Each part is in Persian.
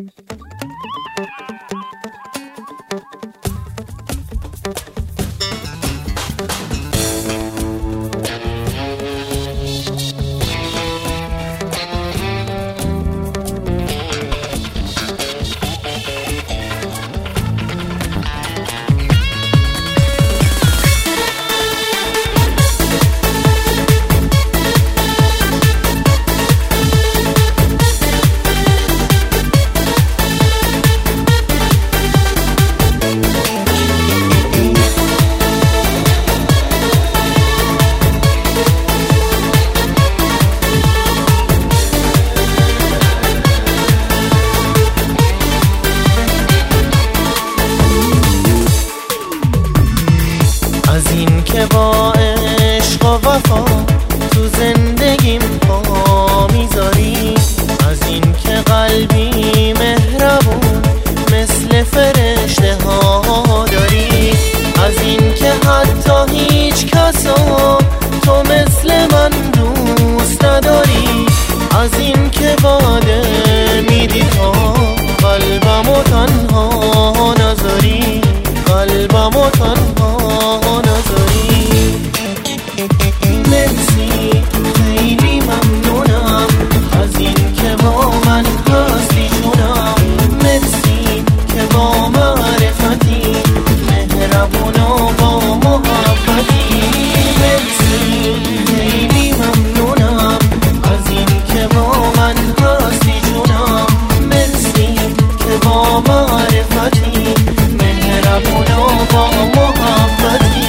از این که با عشق و وفا تو زندگیم پا میذاری، از این که قلبی مهربون مثل فرشته ها داری، از این که حتی هیچ کسا تو مثل من دوست نداری، از این که باده میدی تا قلبمو تنها نذاری، قلبمو تنها نذاری. مرسی خیلی ممنونم از این که با من هستی جونم، مرسی که با معرفتی مهربون و با محبتی، مرسی خیلی ممنونم از این که با من هستی جونم، مرسی که با معرفتی مهربون و با محبتی.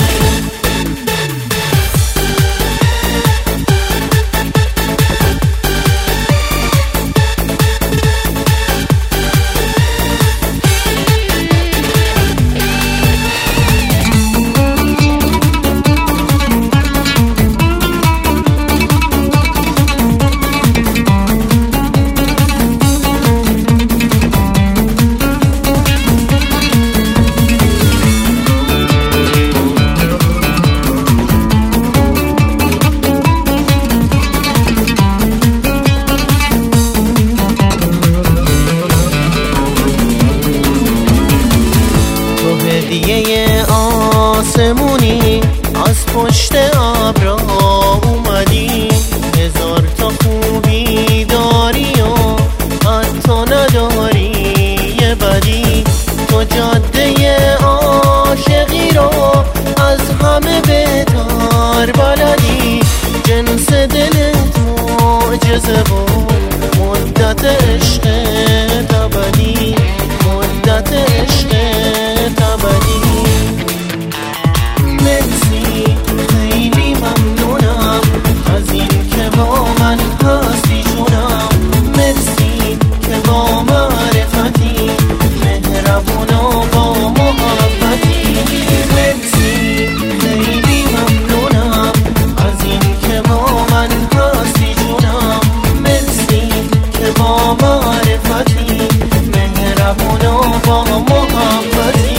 هدیه آسمونی از پشت ابرا اومدی، هزار تا خوبی داری و حتی نداری یه بدی، تو جاده عاشقی رو از همه بهتر بلدی، جنس دلت معجزه و مدت عشق ابدی، مدت عشق ابدی. مرسی خیلی ممنونم از این که با من هستی جونم، مرسی که با معرفتی مهربون و با محبتی، مرسی خیلی ممنونم از این که با من هستی جونم، مرسی که با معرفتی مهربون و با محبتی.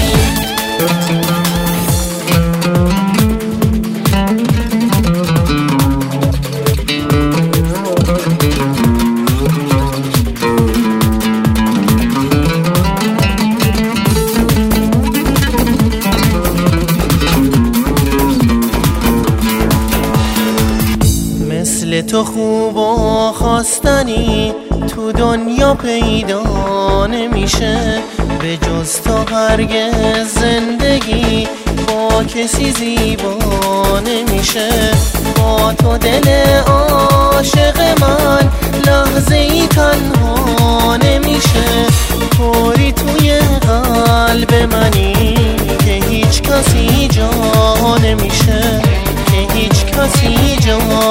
مثل تو خوب و خواستنی تو دنیا پیدا نمیشه، به جز تو هرگز زندگی با کسی زیبا نمیشه، با تو دل عاشق من لحظه ای تنها نمیشه، طوری توی قلب منی که هیچ کسی جا نمیشه، که هیچ کسی جا